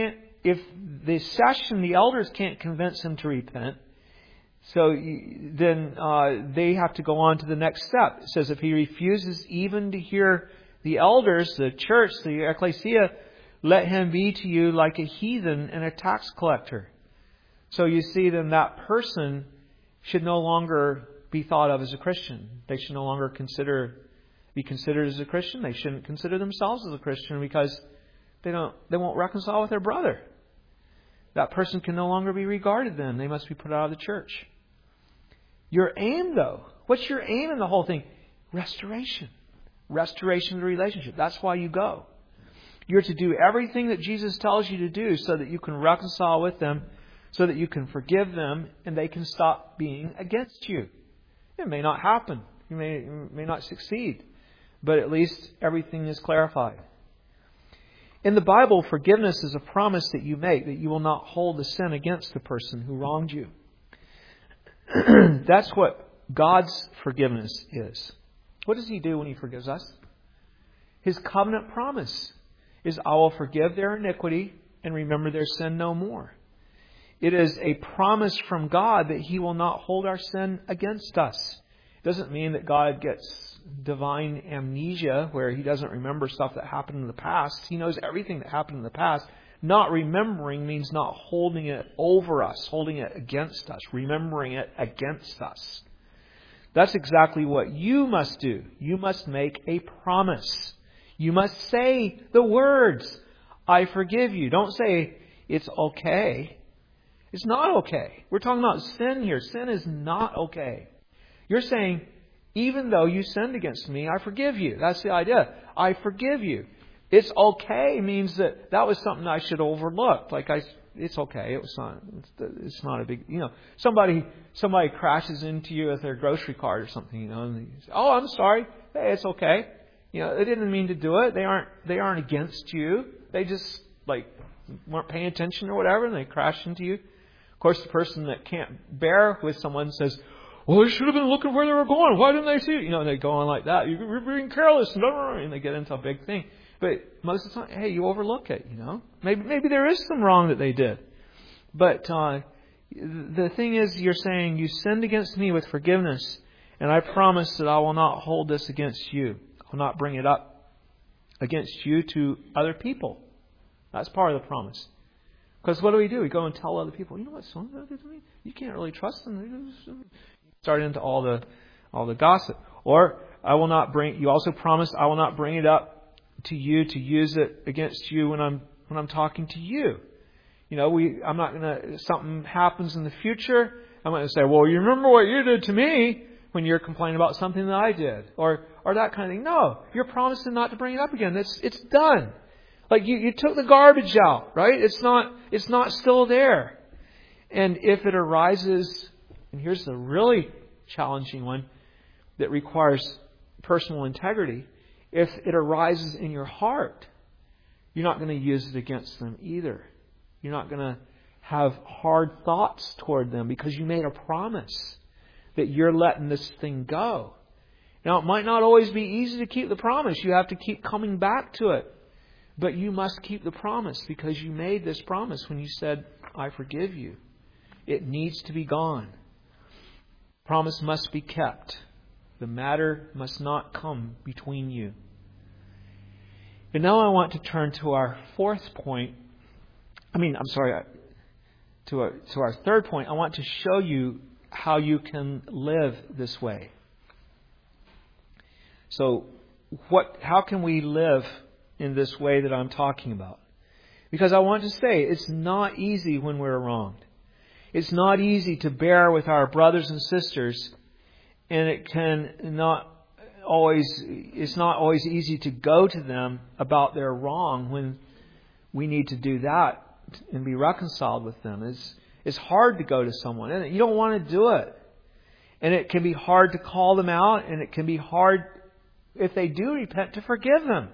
the session, the elders can't convince him to repent, then they have to go on to the next step. It says if he refuses even to hear the elders, the church, the ecclesia, let him be to you like a heathen and a tax collector. So you see, then that person should no longer be thought of as a Christian. They should no longer be considered as a Christian. They shouldn't consider themselves as a Christian because they won't reconcile with their brother. That person can no longer be regarded then. They must be put out of the church. Your aim, though, what's your aim in the whole thing? Restoration. Restoration of the relationship. That's why you go. You're to do everything that Jesus tells you to do so that you can reconcile with them, so that you can forgive them, and they can stop being against you. It may not happen. You may not succeed. But at least everything is clarified. In the Bible, forgiveness is a promise that you make, that you will not hold the sin against the person who wronged you. That's what God's forgiveness is. What does He do when He forgives us? His covenant promise is, I will forgive their iniquity and remember their sin no more. It is a promise from God that He will not hold our sin against us. It doesn't mean that God gets divine amnesia where He doesn't remember stuff that happened in the past. He knows everything that happened in the past. Not remembering means not holding it over us, holding it against us, remembering it against us. That's exactly what you must do. You must make a promise. You must say the words, I forgive you. Don't say, it's okay. It's not okay. We're talking about sin here. Sin is not okay. You're saying, even though you sinned against me, I forgive you. That's the idea. I forgive you. It's okay means that was something I should overlook. It's okay. It's not a big, somebody crashes into you with their grocery cart or something, and they say, oh, I'm sorry. Hey, it's okay. They didn't mean to do it. They aren't against you. They just weren't paying attention or whatever, and they crash into you. Of course, the person that can't bear with someone says, well, they should have been looking where they were going. Why didn't they see it? You know, they go on like that. You're being careless. And they get into a big thing. But most of the time, hey, you overlook it, you know. Maybe there is some wrong that they did. But the thing is, you're saying, you sinned against me with forgiveness, and I promise that I will not hold this against you. I will not bring it up against you to other people. That's part of the promise. Because what do? We go and tell other people, you know what so-and-so did to me? You can't really trust them. Start into all the gossip. Or I will not bring. You also promised I will not bring it up to you to use it against you when I'm talking to you. You know, I'm not gonna. Something happens in the future, I'm not gonna say, well, you remember what you did to me when you're complaining about something that I did, or that kind of thing. No, you're promising not to bring it up again. It's done. Like you took the garbage out, right? It's not still there. And if it arises, and here's the really challenging one that requires personal integrity, if it arises in your heart, you're not going to use it against them either. You're not going to have hard thoughts toward them because you made a promise that you're letting this thing go. Now, it might not always be easy to keep the promise. You have to keep coming back to it. But you must keep the promise because you made this promise when you said, I forgive you. It needs to be gone. Promise must be kept. The matter must not come between you. And now I want to turn to our fourth point. To our third point. I want to show you how you can live this way. So, how can we live in this way that I'm talking about? Because I want to say, it's not easy when we're wronged. It's not easy to bear with our brothers and sisters, and it's not always easy to go to them about their wrong when we need to do that and be reconciled with them. It's hard to go to someone, and you don't want to do it. And it can be hard to call them out, and it can be hard, if they do repent, to forgive them.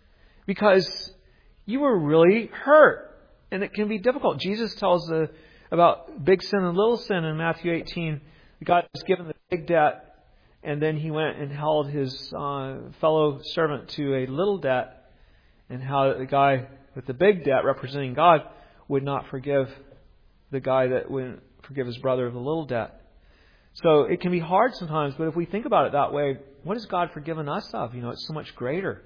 Because you were really hurt. And it can be difficult. Jesus tells about big sin and little sin in Matthew 18. God was given the big debt, and then he went and held his fellow servant to a little debt, and how the guy with the big debt, representing God, would not forgive the guy that wouldn't forgive his brother of the little debt. So it can be hard sometimes, but if we think about it that way, what has God forgiven us of? You know, it's so much greater.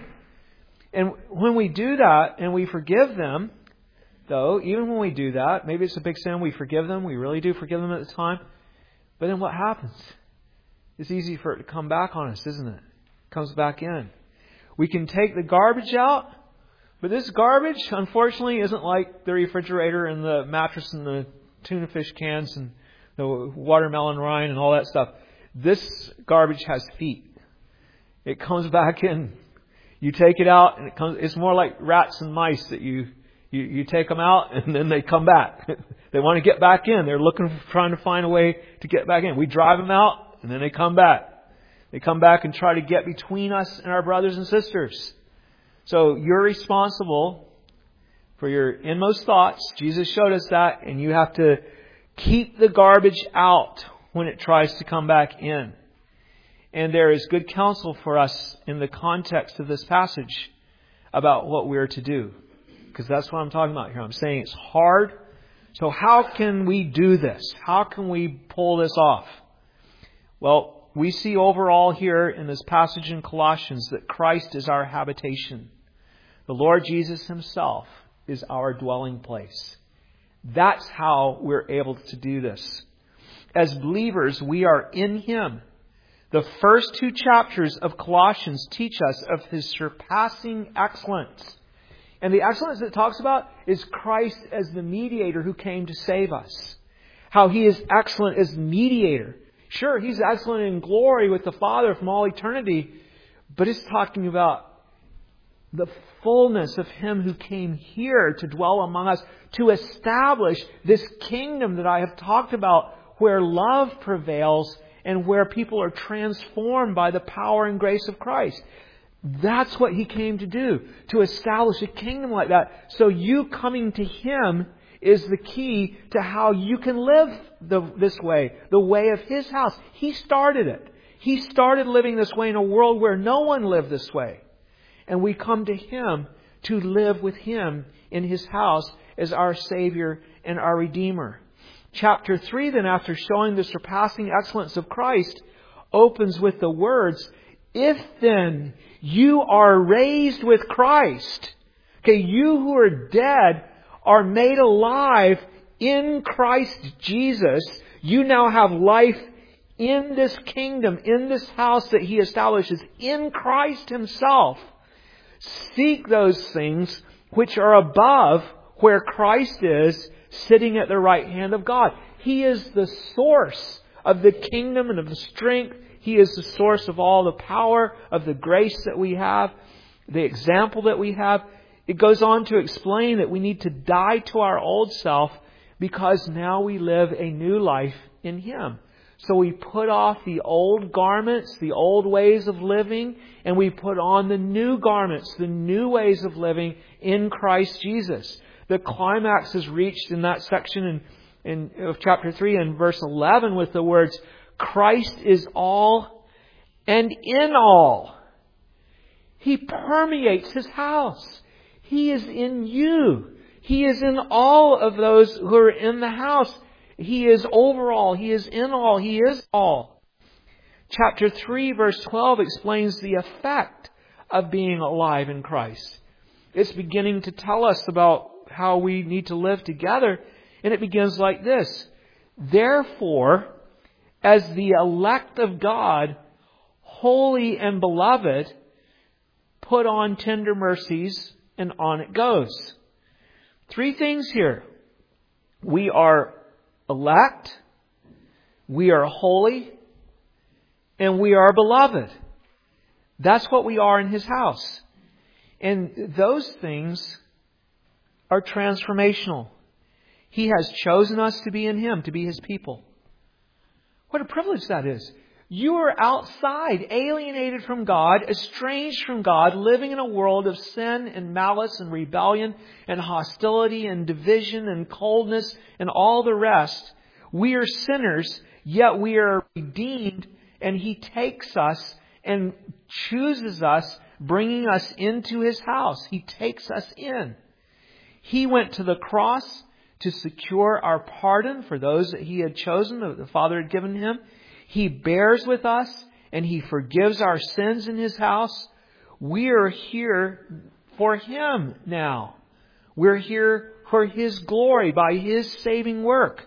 And when we do that and we forgive them, though, even when we do that, maybe it's a big sin, we forgive them, we really do forgive them at the time, but then what happens? It's easy for it to come back on us, isn't it? It comes back in. We can take the garbage out, but this garbage, unfortunately, isn't like the refrigerator and the mattress and the tuna fish cans and the watermelon rind and all that stuff. This garbage has feet. It comes back in. You take it out, and it's more like rats and mice that you take them out, and then they come back. They want to get back in. They're trying to find a way to get back in. We drive them out, and then they come back. They come back and try to get between us and our brothers and sisters. So you're responsible for your inmost thoughts. Jesus showed us that, and you have to keep the garbage out when it tries to come back in. And there is good counsel for us in the context of this passage about what we're to do. Because that's what I'm talking about here. I'm saying it's hard. So how can we do this? How can we pull this off? Well, we see overall here in this passage in Colossians that Christ is our habitation. The Lord Jesus Himself is our dwelling place. That's how we're able to do this. As believers, we are in Him. The first 2 chapters of Colossians teach us of His surpassing excellence. And the excellence it talks about is Christ as the mediator who came to save us. How He is excellent as mediator. Sure, He's excellent in glory with the Father from all eternity. But it's talking about the fullness of Him who came here to dwell among us, to establish this kingdom that I have talked about, where love prevails and where people are transformed by the power and grace of Christ. That's what He came to do, to establish a kingdom like that. So you coming to Him is the key to how you can live this way, the way of His house. He started it. He started living this way in a world where no one lived this way. And we come to Him to live with Him in His house as our Savior and our Redeemer. Chapter 3 then, after showing the surpassing excellence of Christ, opens with the words, "If then you are raised with Christ," okay, you who are dead are made alive in Christ Jesus. You now have life in this kingdom, in this house that He establishes, in Christ Himself. Seek those things which are above, where Christ is, sitting at the right hand of God. He is the source of the kingdom and of the strength. He is the source of all the power, of the grace that we have, the example that we have. It goes on to explain that we need to die to our old self because now we live a new life in Him. So we put off the old garments, the old ways of living, and we put on the new garments, the new ways of living in Christ Jesus. The climax is reached in that section of chapter 3 and verse 11 with the words, "Christ is all and in all." He permeates His house. He is in you. He is in all of those who are in the house. He is over all. He is in all. He is all. Chapter 3 verse 12 explains the effect of being alive in Christ. It's beginning to tell us about how we need to live together. And it begins like this. "Therefore, as the elect of God, holy and beloved, put on tender mercies," and on it goes. 3 things here. We are elect, we are holy, and we are beloved. That's what we are in His house. And those things are transformational. He has chosen us to be in Him, to be His people. What a privilege that is. You are outside, alienated from God, estranged from God, living in a world of sin and malice and rebellion and hostility and division and coldness and all the rest. We are sinners, yet we are redeemed, and He takes us and chooses us, bringing us into His house. He takes us in. He went to the cross to secure our pardon for those that He had chosen, that the Father had given Him. He bears with us and He forgives our sins in His house. We are here for Him now. We're here for His glory by His saving work.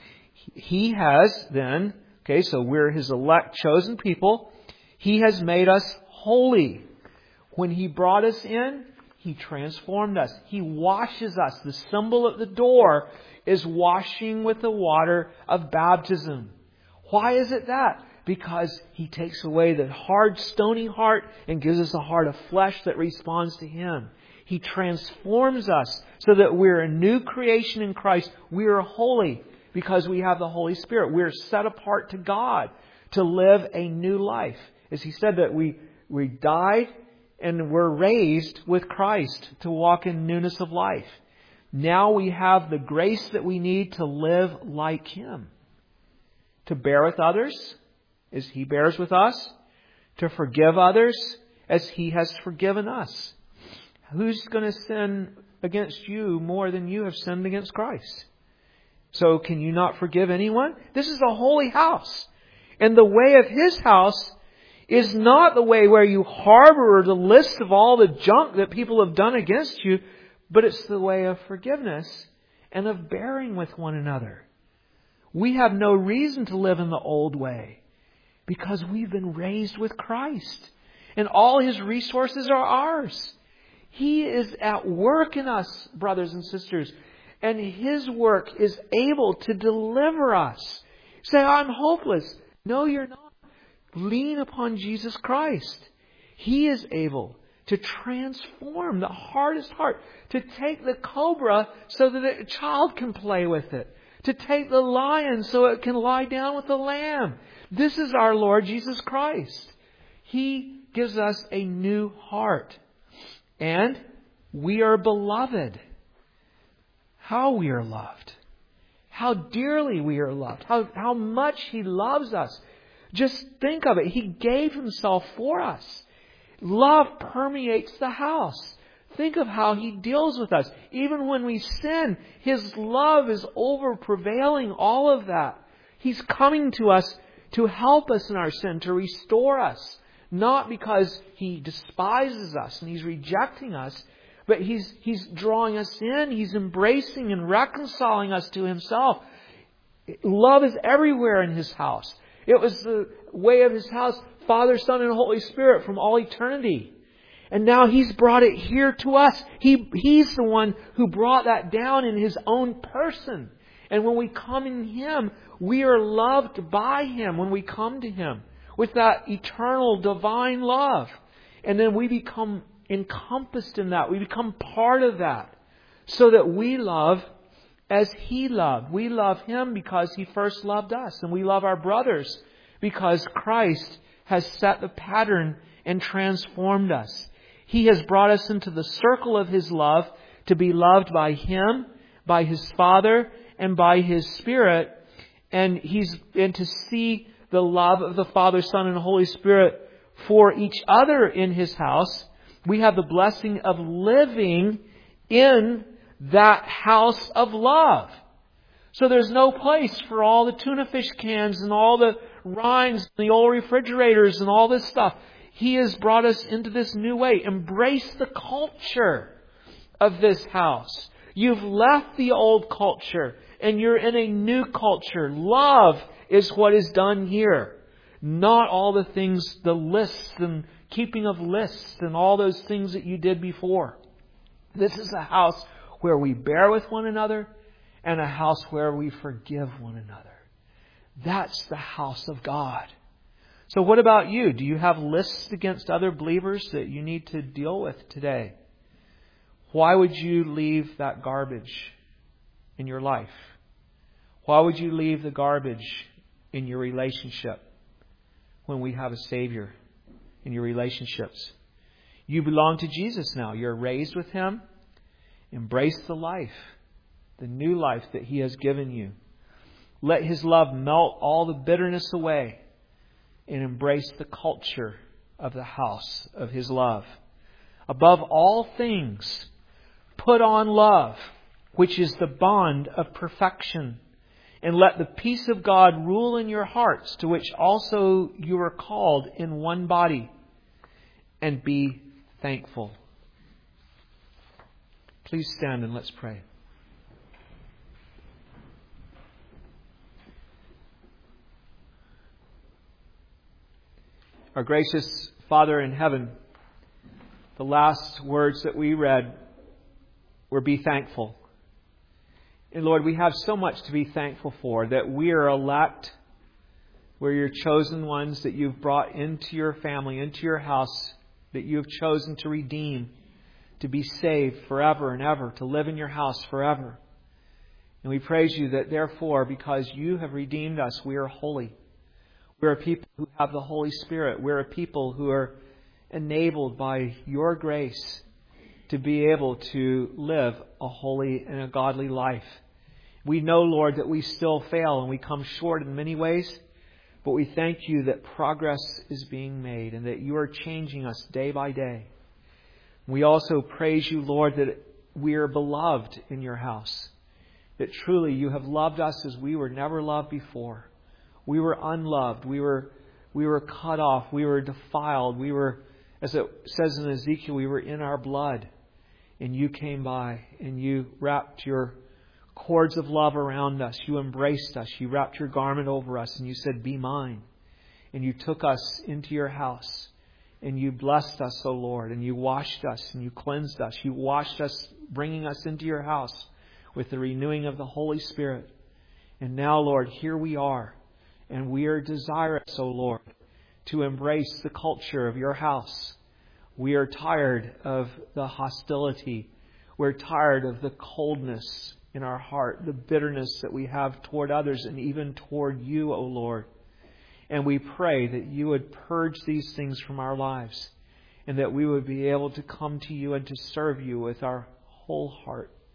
He has then, so we're His elect chosen people. He has made us holy. When He brought us in, He transformed us. He washes us. The symbol at the door is washing with the water of baptism. Why is it that? Because He takes away the hard, stony heart and gives us a heart of flesh that responds to Him. He transforms us so that we're a new creation in Christ. We are holy because we have the Holy Spirit. We're set apart to God to live a new life. As He said that we died and were raised with Christ to walk in newness of life. Now we have the grace that we need to live like Him. To bear with others as He bears with us. To forgive others as He has forgiven us. Who's going to sin against you more than you have sinned against Christ? So can you not forgive anyone? This is a holy house. And the way of His house is not the way where you harbor the list of all the junk that people have done against you, but it's the way of forgiveness and of bearing with one another. We have no reason to live in the old way because we've been raised with Christ and all His resources are ours. He is at work in us, brothers and sisters, and His work is able to deliver us. Say, "I'm hopeless." No, you're not. Lean upon Jesus Christ. He is able to transform the hardest heart, to take the cobra so that a child can play with it, to take the lion so it can lie down with the lamb. This is our Lord Jesus Christ. He gives us a new heart. And we are beloved. how we are loved. How dearly we are loved. How much He loves us. Just think of it. He gave Himself for us. Love permeates the house. Think of how He deals with us. Even when we sin, His love is over-prevailing all of that. He's coming to us to help us in our sin, to restore us. Not because He despises us and He's rejecting us, but He's drawing us in. He's embracing and reconciling us to Himself. Love is everywhere in His house. It was the way of His house, Father, Son, and Holy Spirit from all eternity. And now He's brought it here to us. He's the one who brought that down in His own person. And when we come in Him, we are loved by Him when we come to Him with that eternal divine love. And then we become encompassed in that. We become part of that. So that we love as He loved. We love Him because He first loved us. And we love our brothers because Christ has set the pattern and transformed us. He has brought us into the circle of His love to be loved by Him, by His Father, and by His Spirit. And to see the love of the Father, Son, and Holy Spirit for each other in His house. We have the blessing of living in that house of love. So there's no place for all the tuna fish cans and all the rinds and the old refrigerators and all this stuff. He has brought us into this new way. Embrace the culture of this house. You've left the old culture and you're in a new culture. Love is what is done here. Not all the things, the lists and keeping of lists and all those things that you did before. This is a house where we bear with one another and a house where we forgive one another. That's the house of God. So what about you? Do you have lists against other believers that you need to deal with today? Why would you leave that garbage in your life? Why would you leave the garbage in your relationship when we have a Savior in your relationships? You belong to Jesus now. You're raised with Him. Embrace the life, the new life that He has given you. Let His love melt all the bitterness away and embrace the culture of the house of His love. Above all things, put on love, which is the bond of perfection. And let the peace of God rule in your hearts, to which also you are called in one body. And be thankful. Please stand and let's pray. Our gracious Father in heaven, the last words that we read were be thankful. And Lord, we have so much to be thankful for, that we are elect, we're your chosen ones that you've brought into your family, into your house, that you have chosen to redeem, to be saved forever and ever, to live in your house forever. And we praise you that therefore, because you have redeemed us, we are holy. We're a people who have the Holy Spirit. We're a people who are enabled by your grace to be able to live a holy and a godly life. We know, Lord, that we still fail and we come short in many ways, but we thank you that progress is being made and that you are changing us day by day. We also praise you, Lord, that we are beloved in your house, that truly you have loved us as we were never loved before. We were unloved. We were cut off. We were defiled. We were, as it says in Ezekiel, we were in our blood. And you came by and you wrapped your cords of love around us. You embraced us. You wrapped your garment over us and you said, be mine. And you took us into your house and you blessed us, O Lord, and you washed us and you cleansed us. You washed us, bringing us into your house with the renewing of the Holy Spirit. And now, Lord, here we are. And we are desirous, O Lord, to embrace the culture of your house. We are tired of the hostility. We're tired of the coldness in our heart, the bitterness that we have toward others and even toward you, O Lord. And we pray that you would purge these things from our lives and that we would be able to come to you and to serve you with our whole heart.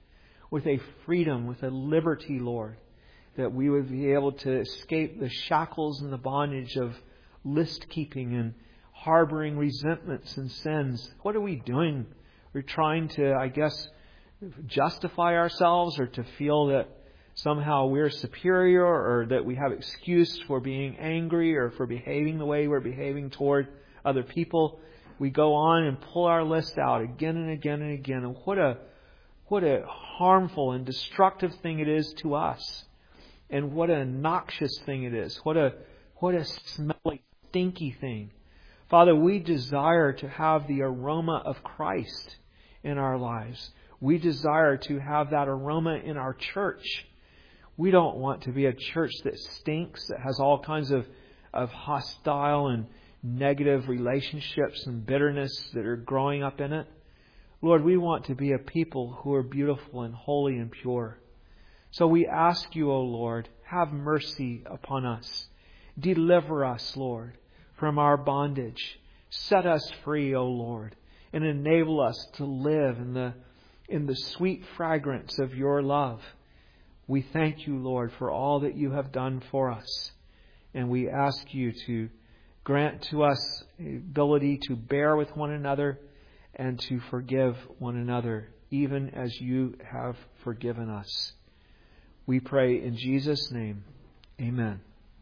with a freedom, with a liberty, Lord, that we would be able to escape the shackles and the bondage of list keeping and harboring resentments and sins. What are we doing? We're trying to, I guess, justify ourselves or to feel that somehow we're superior or that we have excuse for being angry or for behaving the way we're behaving toward other people. We go on and pull our list out again and again and again. And what a harmful and destructive thing it is to us. And what a noxious thing it is. What a smelly, stinky thing. Father, we desire to have the aroma of Christ in our lives. We desire to have that aroma in our church. We don't want to be a church that stinks, that has all kinds of hostile and negative relationships and bitterness that are growing up in it. Lord, we want to be a people who are beautiful and holy and pure. So we ask you, O Lord, have mercy upon us. Deliver us, Lord, from our bondage. Set us free, O Lord, and enable us to live in the sweet fragrance of your love. We thank you, Lord, for all that you have done for us. And we ask you to grant to us the ability to bear with one another and to forgive one another, even as you have forgiven us. We pray in Jesus' name. Amen.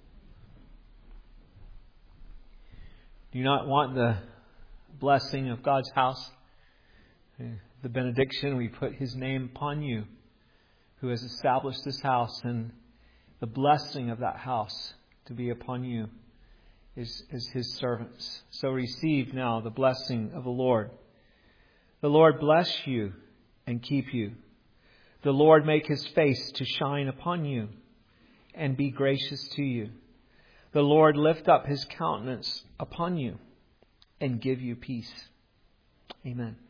Do you not want the blessing of God's house? The benediction, we put His name upon you, who has established this house, and the blessing of that house to be upon you is His servants. So receive now the blessing of the Lord. The Lord bless you and keep you. The Lord make His face to shine upon you and be gracious to you. The Lord lift up His countenance upon you and give you peace. Amen.